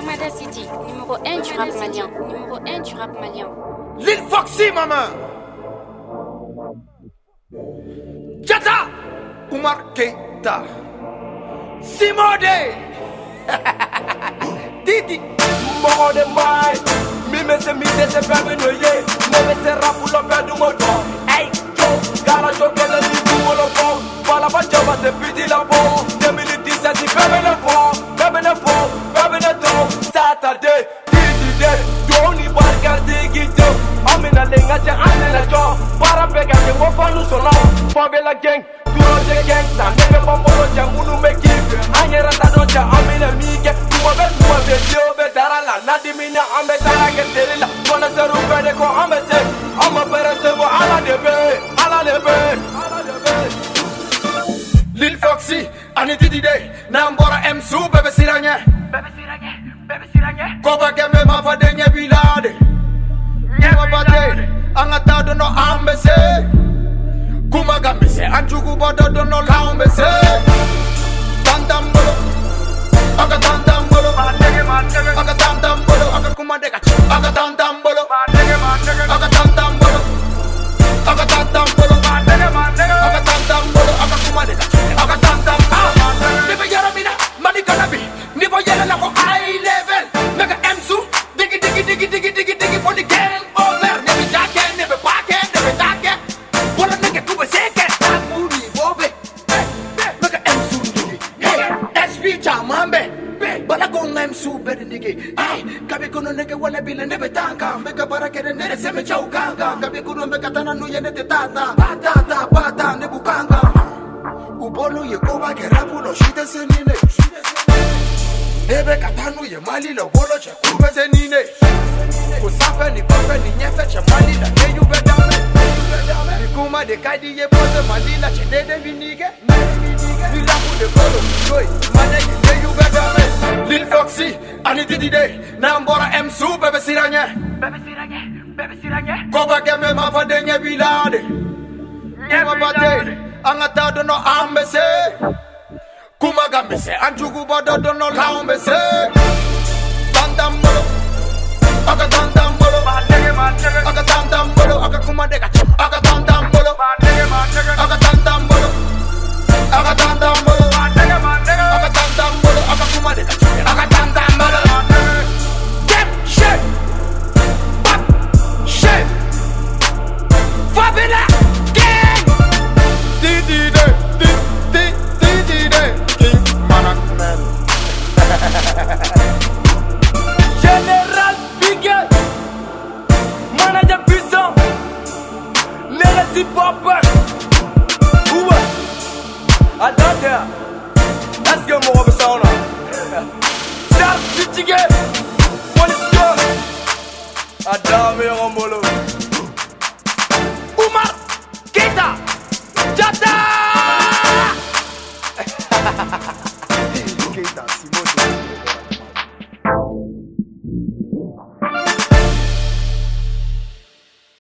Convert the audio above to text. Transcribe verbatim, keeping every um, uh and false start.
Lomada City, numéro un du rap malien. Numéro un du rap malien. Lil Foxy, maman. Jata. Oumar Keita. Simode. Didi. Mort de maille. Mime se mide se ferme noyer. Neve se rapu lo perdu moto. Hey, yo. Gala yo que le digo lo pon. Para pa jaba te pidi la bon. deux mille dix-sept il ferme le fond. Ferme le fond. Ferme le ton. Saturday. Didi day. Doni bargar digito. Amina lenga ja amina jo. Para pega que mo fanu sono. Favela gang. Duro de gang. Sa neve bombolo ja munu make it. Anyera ta donja amina mige. Tuwa be tuwa be dio be darala. Nadimina ambe tarake selila. Kona seru pede ko ambe se. Ama pere se wo ala debe. Ala debe. Ala debe. Lil Foxy, ani Didi day. Nambora M S U bebe siranye. Bebe siranye. Bebe siranye. Koba gemme ma fa denye bilade. Nyema bade. Angata dono ambe se. Kuma gambe se. Anjugu bodo dono kaumbe se. Tandam bolo. Aga tandam bolo. Aga tandam bolo. Aga kuma deka. Aga tandam bolo. Aga tandam bolo. Aga tandam bolo. Aga tandam bolo. Aga kuma deka. Aga tandam bolo. Nipo yara mina. Mani kanabi. Nipo yara na ko high level. Mega M S U. Digi digi digi digi digi digi for the game over. Never jake, never pake, never take. Wala nigga kuba seke. Takuri bobe. Mega M S U digi. Hey, S P chamambe. Bala kong M S U bedi digi. Ay, kabi kuno nigga wala bila nebe tanka. Mega para kere nere seme chau kanga. Kabi kuno mega tana nuye nete tata. Batata bata nebu kanga. Ubolo ye koba ke rapu lo shite senine. Nebe katanu ye mali lo bolo che kube senine. Kusafe ni bafe ni nyefe che mali la ke yu bedame. Ni kuma de kadi ye pose mali la che dede vinige. Ni lapu de kolo joy mane ye ke yu bedame. Lil Foxy, ani Didi day. Nambora M S U bebe siranye. Bebe siranye. Bebe siranye. Koba gemme ma fa denye bilade. Nyema bade. Angata dono ambe se. Kuma gambe se. Anjugu bodo dono kaumbe se. Tandam bolo. Aga tandam bolo. Aga tandam bolo. Aga kuma deka. Aga tandam bolo. Aga tandam bolo. Aga tandam bolo. Aga tandam bolo. Aga kuma deka. Aga tandam bolo. Get shit. Pop shit. Favela. Didi day, Didi, Didi day, King Manakman. Général Biguet, manager puissant, legacy popper. Ouah, attends, let's go more of a sauna. Sar Pichige, police go. Adame Romolo. Oumar Keita, Jata.